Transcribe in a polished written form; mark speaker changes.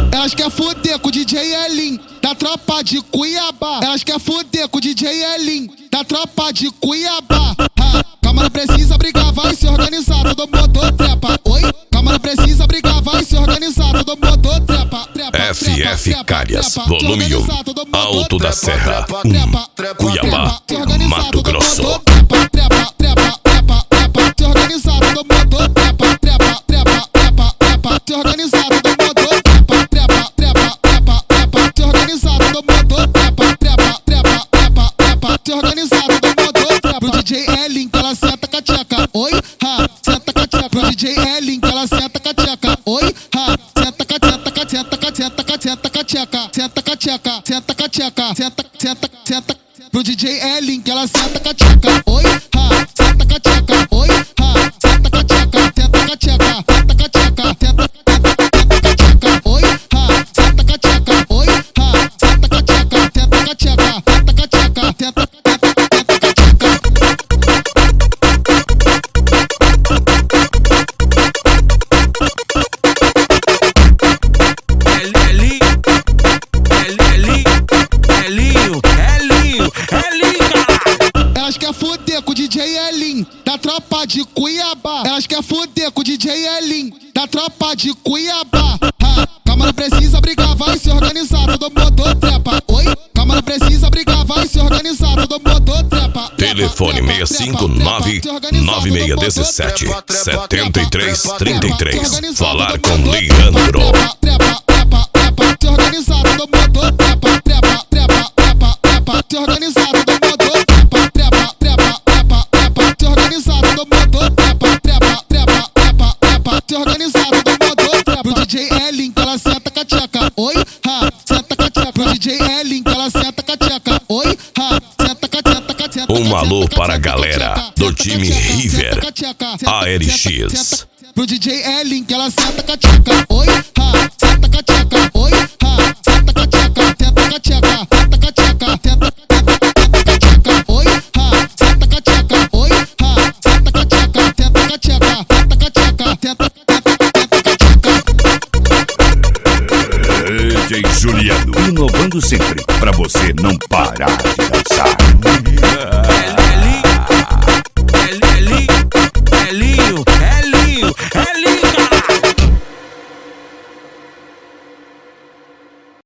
Speaker 1: Elas quer fuder com o DJ Elin, da tropa de Cuiabá. Elas quer fuder com o DJ Elin, da tropa de Cuiabá. Calma, não precisa brigar, vai se organizar, todo mundo trepa. Oi? Calma, não precisa brigar, vai se organizar, todo mundo trepa.
Speaker 2: FF Calhas, volume 1, Alto da Serra, Cuiabá, Mato Grosso.
Speaker 1: Se organizar, todo mundo trepa. Se organizar, todo mundo trepa. Se organizar, todo mundo trepa. Se organizar, todo mundo trepa. Pro DJ Elin que ela senta com a tcheca. Oi? Senta com a tcheca. Pro DJ Elin que ela senta com a tcheca. Oi? Senta com a tcheca. Senta. Pro DJ Elin que ela senta com a tcheca. Oi? Senta com a tcheca. Oi? Senta com a tcheca. Senta com a tcheca. Senta com a tcheca. Oi? Senta com a tcheca. Oi? Senta com a tcheca. Senta com a tcheca. Senta com a tcheca. Senta. Elas quer fuder com o DJ Elin, da tropa de Cuiabá. Elas quer fuder com o DJ Elin, da tropa de Cuiabá. Calma, não precisa brigar, vai se organizar, todo mundo trepa. Oi? Calma, não precisa brigar, vai se organizar, todo mundo trepa.
Speaker 2: Telefone 659-9617-7333. Falar com Leandro.
Speaker 1: Se organizar, todo mundo trepa. Se organizar, todo mundo trepa. Se organizar, todo mundo trepa. Se organizar, todo mundo trepa. Pro DJ Elin que ela senta com a tcheca. Oi? Senta com a tcheca. Pro DJ Elin que ela senta com a tcheca. Oi? Senta com a tcheca.
Speaker 2: Um alô para a galera do time River ARX.
Speaker 1: Pro DJ Elin que ela senta com a tcheca. Oi? Senta com a tcheca. Oi? Senta com a tcheca. Senta com a tcheca. Senta com a tcheca. Senta. Oi? Senta com a tcheca. Oi? Senta com a tcheca. Senta com a tcheca. Senta com a tcheca. Senta.
Speaker 3: DJ Juliano, inovando sempre pra você não parar de